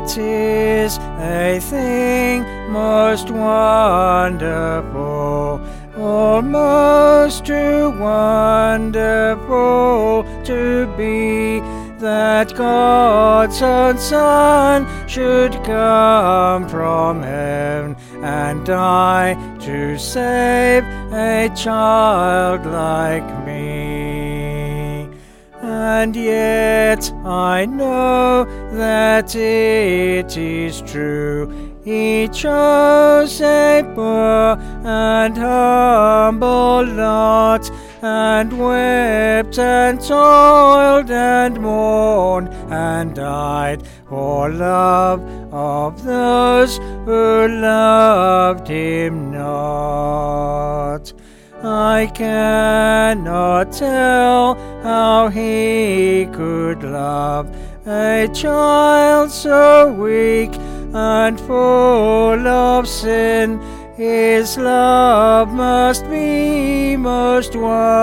It is a thing most wonderful, almost too wonderful to be, that God's own Son should come from heaven and die to save a child like me. And yet I know that it is true, He chose a poor and humble lot, and wept and toiled and mourned and died for love of those who loved Him not. I cannot tell how He could love a child so weak and full of sin. His love must be most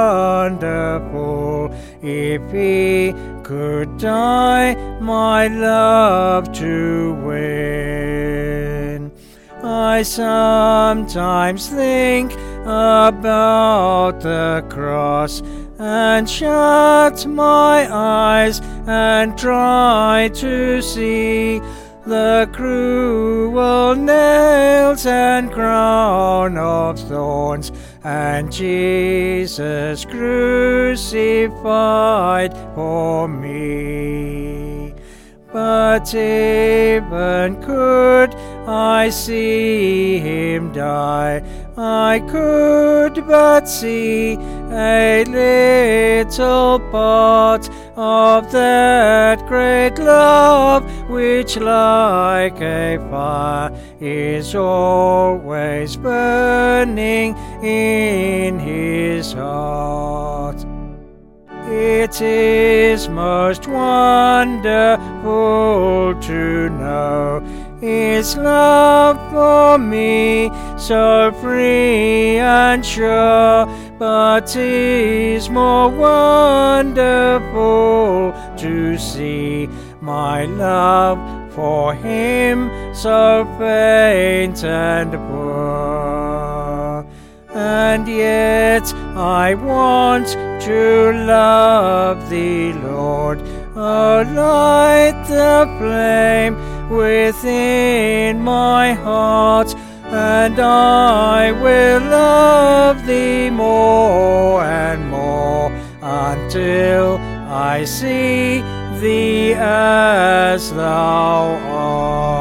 wonderful, if He could die my love to win. I sometimes think about the cross and shut my eyes and try to see the cruel nails and crown of thorns, and Jesus crucified for me. But even could I see Him die, I could but see a little part of that great love which, like a fire, is always burning in His heart. It is most wonderful to know His love for me, so free and sure, but 'tis more wonderful to see my love for Him so faint and poor. And yet I want to love Thee, Lord. Oh, light the flame within my heart, and I will love Thee more and more, until I see Thee as Thou art.